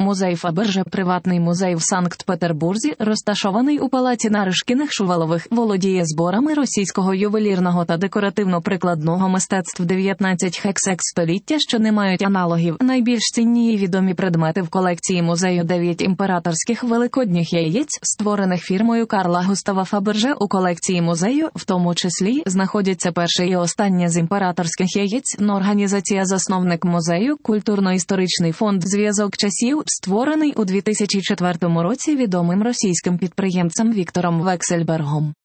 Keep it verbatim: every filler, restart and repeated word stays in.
Музей Фаберже – приватний музей в Санкт-Петербурзі, розташований у палаці Наришкіних-Шувалових, володіє зборами російського ювелірного та декоративно-прикладного мистецтв дев'ятнадцятого століття, що не мають аналогів. Найбільш цінні і відомі предмети в колекції музею – дев'ять імператорських великодніх яєць, створених фірмою Карла Густава Фаберже. У колекції музею, в тому числі, знаходяться перше і останнє з імператорських яєць. Організація засновник музею, культурно-історичний фонд «Зв'язок часів», створений у дві тисячі четвертому році відомим російським підприємцем Віктором Вексельбергом.